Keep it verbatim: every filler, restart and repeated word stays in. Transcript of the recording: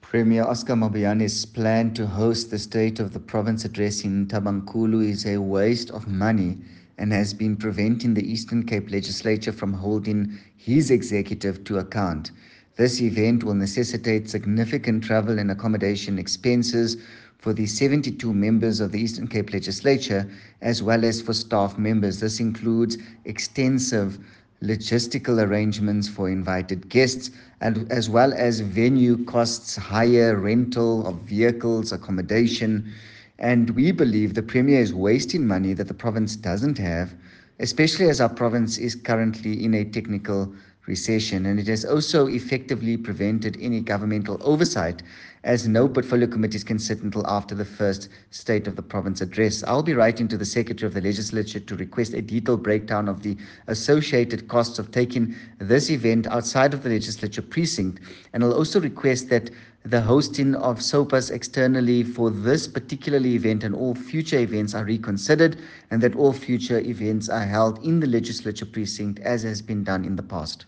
Premier Oscar Mabiane's plan to host the State of the Province address in Tabankulu is a waste of money and has been preventing the Eastern Cape Legislature from holding his executive to account. This event will necessitate significant travel and accommodation expenses for the seventy-two members of the Eastern Cape Legislature as well as for staff members. This includes extensive logistical arrangements for invited guests, and as well as venue costs, hire, rental of vehicles, accommodation. And we believe the Premier is wasting money that the province doesn't have, especially as our province is currently in a technical recession. And it has also effectively prevented any governmental oversight, as no portfolio committees can sit until after the first State of the Province address. I'll be writing to the Secretary of the Legislature to request a detailed breakdown of the associated costs of taking this event outside of the Legislature precinct, and I'll also request that the hosting of SOPAs externally for this particular event and all future events are reconsidered, and that all future events are held in the Legislature precinct as has been done in the past.